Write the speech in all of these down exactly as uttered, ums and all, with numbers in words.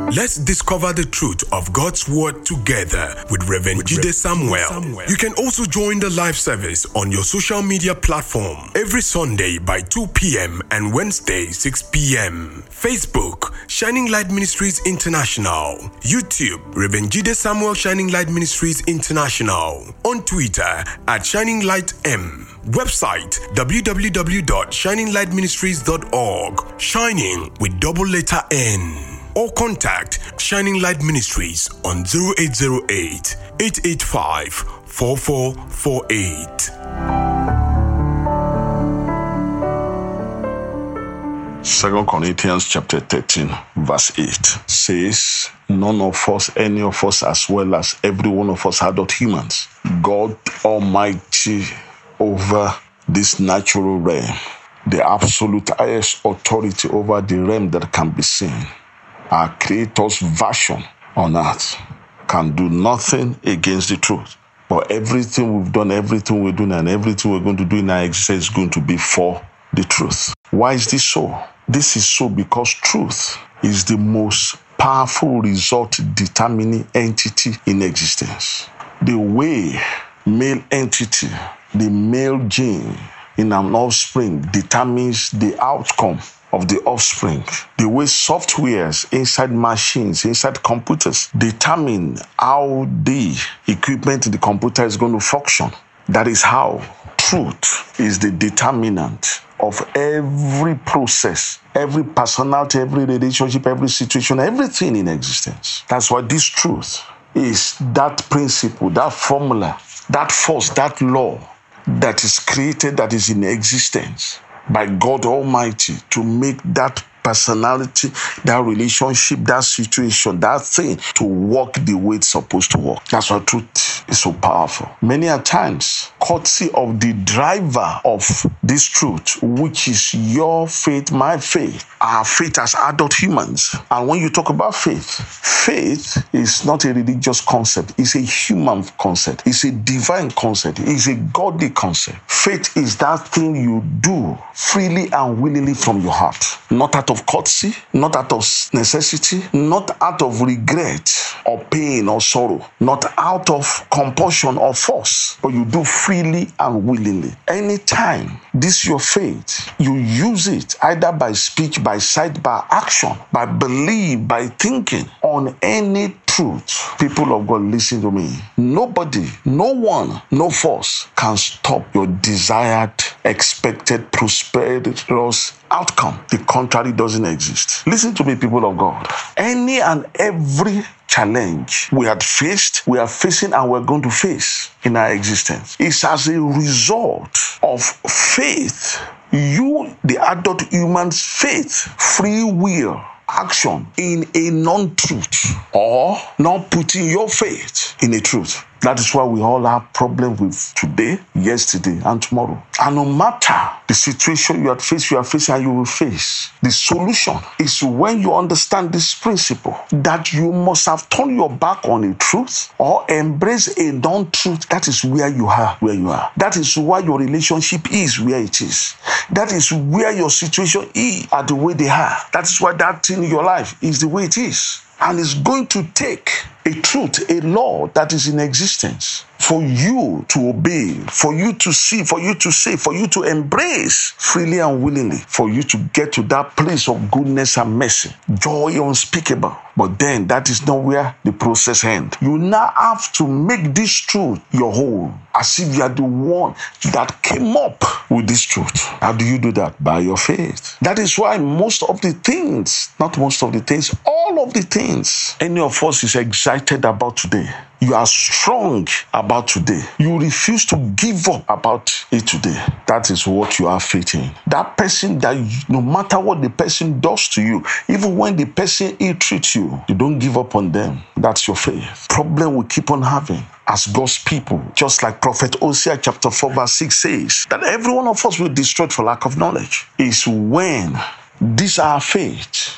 Let's discover the truth of God's Word together with Reverend Jide Samuel. You can also join the live service on your social media platform every Sunday by two p.m. and Wednesday six p.m. Facebook, Shining Light Ministries International. YouTube, Reverend Jide Samuel Shining Light Ministries International. On Twitter, at Shining Light M. Website, w w w dot shining light ministries dot org. Shining with double letter N. Or contact Shining Light Ministries on zero eight zero eight, eight eight five, four four four eight. Second Corinthians chapter thirteen, verse eight says, none of us, any of us, as well as every one of us adult humans, God Almighty over this natural realm, the absolute highest authority over the realm that can be seen, our Creator's version on earth, can do nothing against the truth. But everything we've done, everything we're doing, and everything we're going to do in our existence is going to be for the truth. Why is this so? This is so because truth is the most powerful result-determining entity in existence. The way male entity, the male gene in an offspring determines the outcome of the offspring. The way softwares inside machines, inside computers, determine how the equipment in the computer is going to function. That is how truth is the determinant of every process, every personality, every relationship, every situation, everything in existence. That's why this truth is that principle, that formula, that force, that law that is created, that is in existence by God Almighty to make that personality, that relationship, that situation, that thing to work the way it's supposed to work. That's why truth is so powerful. Many a times, courtesy of the driver of this truth, which is your faith, my faith, our faith as adult humans. And when you talk about faith, faith is not a religious concept. It's a human concept. It's a divine concept. It's a godly concept. Faith is that thing you do freely and willingly from your heart, not out of courtesy, not out of necessity, not out of regret or pain or sorrow, not out of compulsion or force, but you do freely and willingly. Anytime this your faith, you use it either by speech, by sight, by action, by belief, by thinking on any truth. People of God, listen to me. Nobody, no one, no force can stop your desired, expected, prosperous outcome. The contrary doesn't exist. Listen to me, people of God. Any and every challenge we had faced, we are facing, and we're going to face in our existence is as a result of faith. You, the adult human's faith, free will, action in a non-truth, or not putting your faith in a truth. That is why we all have problems with today, yesterday, and tomorrow. And no matter the situation you are facing, you are facing, and you will face, the solution is when you understand this principle that you must have turned your back on a truth or embrace a non-truth. That is where you are, where you are. That is why your relationship is where it is. That is where your situation is at the way they are. That is why that thing in your life is the way it is. And it's going to take a truth, a law that is in existence for you to obey, for you to see, for you to say, for you to embrace freely and willingly, for you to get to that place of goodness and mercy, joy unspeakable. But then that is not where the process ends. You now have to make this truth your whole, as if you are the one that came up with this truth. How do you do that? By your faith. That is why most of the things, not most of the things, all of the things any of us is excited about today, you are strong about today, you refuse to give up about it today, that is what you are faith in. That person that you, no matter what the person does to you, even when the person ill-treats you, you don't give up on them. That's your faith. Problem we keep on having as God's people, just like Prophet Hosea chapter four verse six says, that every one of us will be destroyed for lack of knowledge, is when this our faith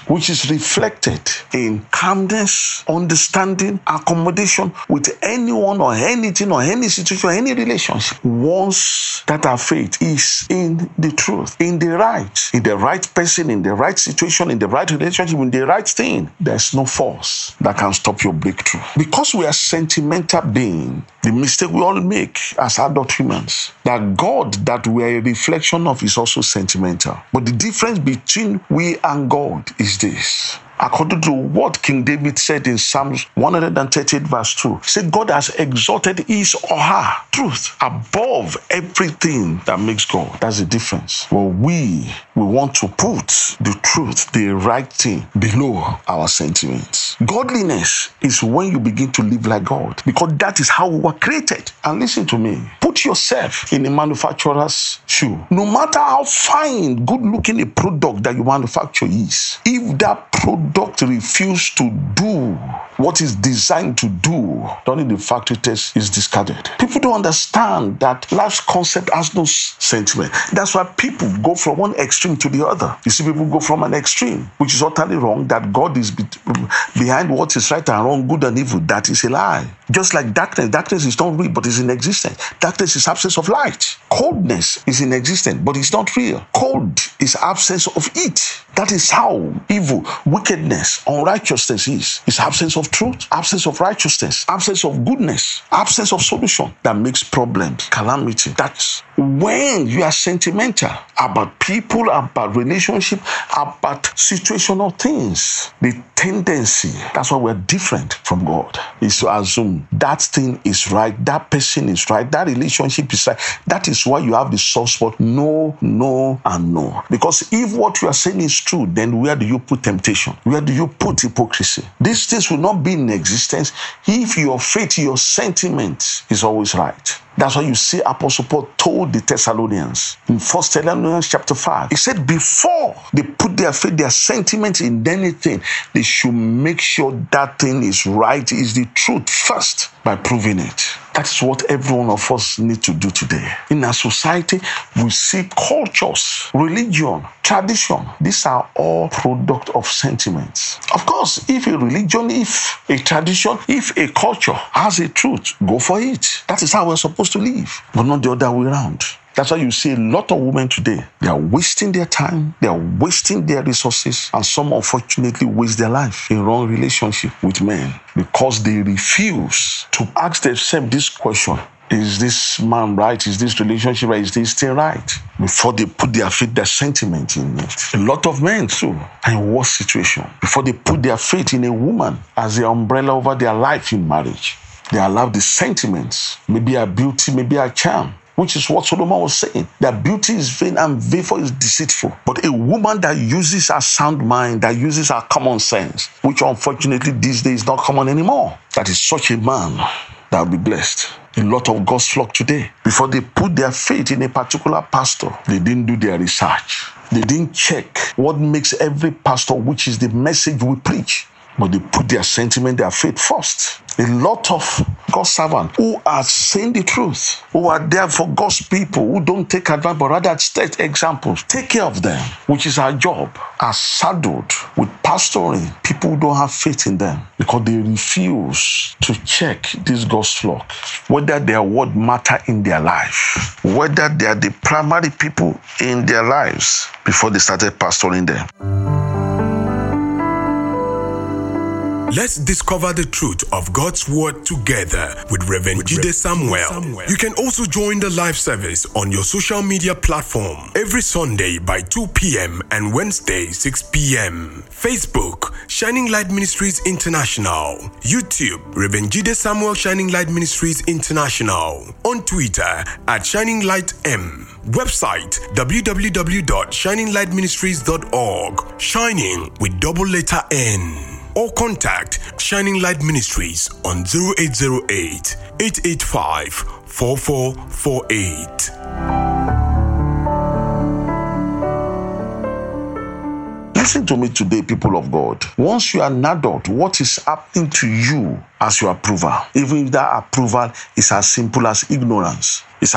which is reflected in calmness, understanding, accommodation with anyone or anything or any situation or any relationship. Once that our faith is in the truth, in the right, in the right person, in the right situation, in the right relationship, in the right thing, there's no force that can stop your breakthrough. Because we are sentimental beings, the mistake we all make as adult humans, that God that we are a reflection of is also sentimental. But the difference between we and God is this. According to what King David said in Psalms one thirty-eight verse two, he said God has exalted his or her truth above everything that makes God. That's the difference. Well, we, we want to put the truth, the right thing, below our sentiments. Godliness is when you begin to live like God, because that is how we were created. And listen to me, put yourself in a manufacturer's shoe. No matter how fine, good-looking a product that you manufacture is, if that product Doctor refuse to do what is designed to do during the factory test is discarded. People don't understand that life's concept has no sentiment. That's why people go from one extreme to the other. You see people go from an extreme, which is utterly wrong, that God is be- behind what is right and wrong, good and evil. That is a lie. Just like darkness, darkness is not real, but is in existence. Darkness is absence of light. Coldness is in existence, but it's not real. Cold is absence of heat. That is how evil, wickedness, unrighteousness is. It's absence of truth, absence of righteousness, absence of goodness, absence of solution that makes problems, calamity. That's when you are sentimental about people, about relationship, about situational things. The tendency, that's why we're different from God, is to assume that thing is right, that person is right, that relationship is right. That is why you have the soft spot, no, no, and no. Because if what you are saying is true, then where do you put temptation? Where do you put hypocrisy? These things will not be in existence if your faith, your sentiment is always right. That's why you see Apostle Paul told the Thessalonians in First Thessalonians chapter five. He said before they put their faith, their sentiment in anything, they should make sure that thing is right, is the truth first by proving it. That's what every one of us need to do today. In our society, we see cultures, religion, tradition. These are all product of sentiments. Of course, if a religion, if a tradition, if a culture has a truth, go for it. That is how we're supposed to live, but not the other way around. That's why you see a lot of women today, they are wasting their time, they are wasting their resources, and some unfortunately waste their life in wrong relationship with men because they refuse to ask themselves this question: is this man right? Is this relationship right? Is this thing right? Before they put their faith, their sentiment in it. A lot of men too are in worse situation. Before they put their faith in a woman as the umbrella over their life in marriage, they allow the sentiments, maybe her beauty, maybe her charm, which is what Solomon was saying. That beauty is vain and vapor is deceitful. But a woman that uses her sound mind, that uses her common sense, which unfortunately these days is not common anymore, that is such a man that will be blessed. A lot of God's flock today, before they put their faith in a particular pastor, they didn't do their research. They didn't check what makes every pastor, which is the message we preach. But they put their sentiment, their faith first. A lot of God's servants who are saying the truth, who are there for God's people, who don't take advantage, but rather set examples. Take care of them, which is our job, are saddled with pastoring people who don't have faith in them because they refuse to check this God's flock, whether their word matter in their life, whether they are the primary people in their lives before they started pastoring them. Let's discover the truth of God's Word together with Reverend Jide Samuel. You can also join the live service on your social media platform every Sunday by two p.m. and Wednesday six p.m. Facebook, Shining Light Ministries International. YouTube, Reverend Jide Samuel Shining Light Ministries International. On Twitter, at Shining Light M. Website, w w w dot shining light ministries dot org. Shining with double letter N. Or contact Shining Light Ministries on zero eight zero eight, eight eight five, four four four eight. Listen to me today, people of God. Once you are an adult, what is happening to you as your approval? Even if that approval is as simple as ignorance, it's as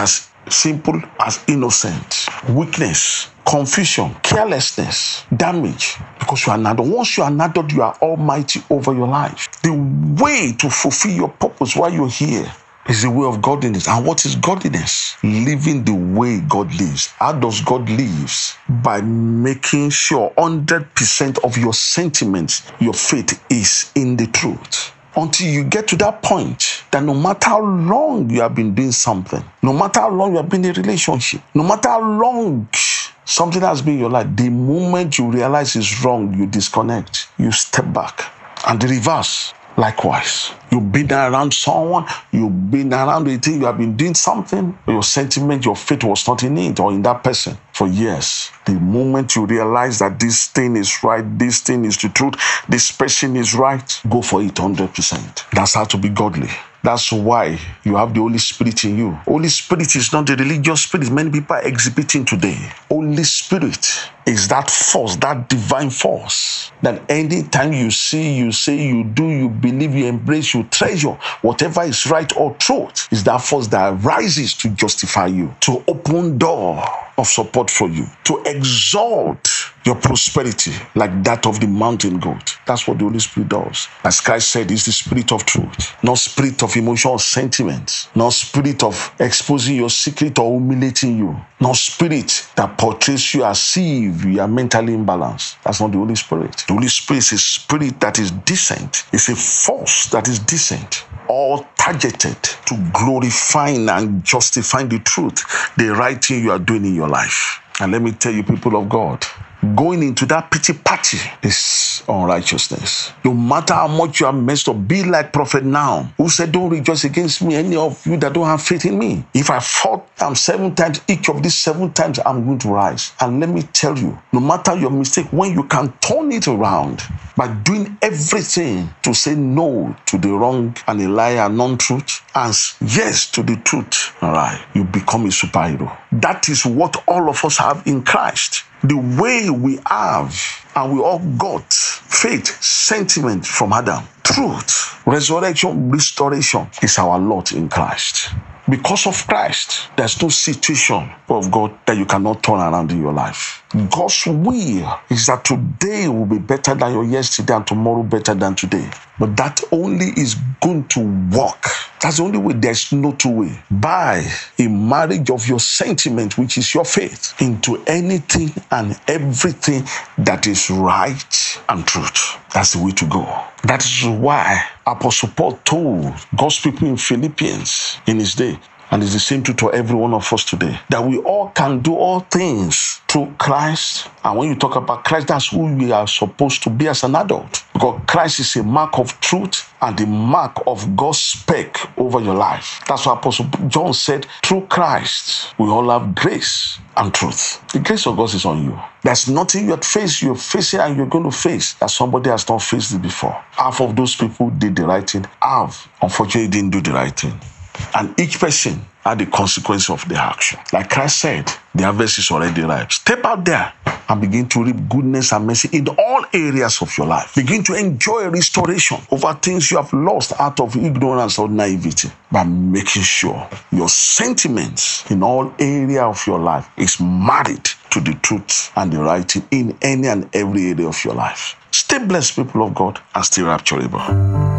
simple as innocent, weakness, confusion, carelessness, damage. Because you are an adult. Once you are an adult, you are almighty over your life. The way to fulfill your purpose while you're here is the way of godliness. And what is godliness? Living the way God lives. How does God live? By making sure one hundred percent of your sentiments, your faith is in the truth. Until you get to that point that no matter how long you have been doing something, no matter how long you have been in a relationship, no matter how long something has been in your life, the moment you realize it's wrong, you disconnect, you step back. And the reverse, likewise. You've been around someone, you've been around a thing, you have been doing something, your sentiment, your faith was not in it or in that person for years. The moment you realize that this thing is right, this thing is the truth, this person is right, go for it one hundred percent. That's how to be godly. That's why you have the Holy Spirit in you. Holy Spirit is not the religious spirit many people are exhibiting today. Holy Spirit is that force, that divine force, that anytime you see, you say, you do, you believe, you embrace, you treasure, whatever is right or truth, is that force that rises to justify you, to open door of support for you, to exalt your prosperity like that of the mountain goat. That's what the Holy Spirit does. As Christ said, it's the spirit of truth, not spirit of emotion or sentiments, not spirit of exposing your secret or humiliating you, not spirit that portrays you as if you are mentally imbalanced. That's not the Holy Spirit. The Holy Spirit is a spirit that is decent. It's a force that is decent, all targeted to glorifying and justifying the truth, the right thing you are doing in your life. And let me tell you, people of God, going into that pity party is unrighteousness. No matter how much you are messed up, be like Prophet Nahum, who said, don't rejoice against me, any of you that don't have faith in me. If I fall down seven times, each of these seven times, I'm going to rise. And let me tell you, no matter your mistake, when you can turn it around by doing everything to say no to the wrong and a lie and non-truth, and yes to the truth, all right, you become a superhero. That is what all of us have in Christ. The way we have, and we all got faith, sentiment from Adam, truth, resurrection, restoration is our lot in Christ. Because of Christ, there's no situation of God that you cannot turn around in your life. God's will is that today will be better than your yesterday and tomorrow better than today. But that only is going to work. That's the only way. There's no two way. By a marriage of your sentiment, which is your faith, into anything and everything that is right and truth. That's the way to go. That is why Apostle Paul told God's people in Philippians in his day, and it's the same truth to every one of us today, that we all can do all things through Christ. And when you talk about Christ, that's who we are supposed to be as an adult. Because Christ is a mark of truth and the mark of God's spec over your life. That's why Apostle John said, through Christ, we all have grace and truth. The grace of God is on you. There's nothing you're facing, you're facing and you're going to face that somebody has not faced it before. Half of those people did the right thing. Half, unfortunately, didn't do the right thing. And each person had the consequence of their action. Like Christ said, the harvest is already ripe. Step out there and begin to reap goodness and mercy in all areas of your life. Begin to enjoy restoration over things you have lost out of ignorance or naivety by making sure your sentiments in all areas of your life is married to the truth and the right thing in any and every area of your life. Stay blessed, people of God, and stay rapturable.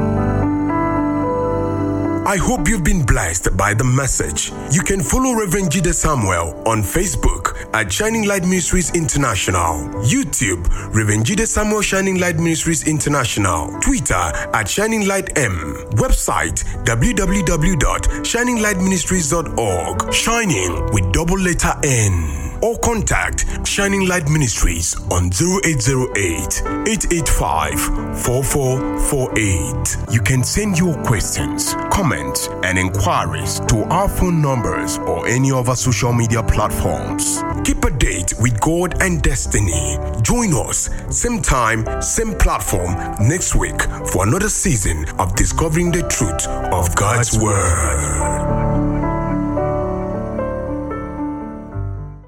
I hope you've been blessed by the message. You can follow Reverend Jide Samuel on Facebook at Shining Light Ministries International, YouTube, Reverend Jide Samuel Shining Light Ministries International, Twitter at Shining Light M, website w w w dot shining light ministries dot org, Shining with double letter N. Or contact Shining Light Ministries on zero eight zero eight, eight eight five, four four four eight. You can send your questions, comments, and inquiries to our phone numbers or any of our social media platforms. Keep a date with God and destiny. Join us, same time, same platform, next week for another season of discovering the truth of God's Word.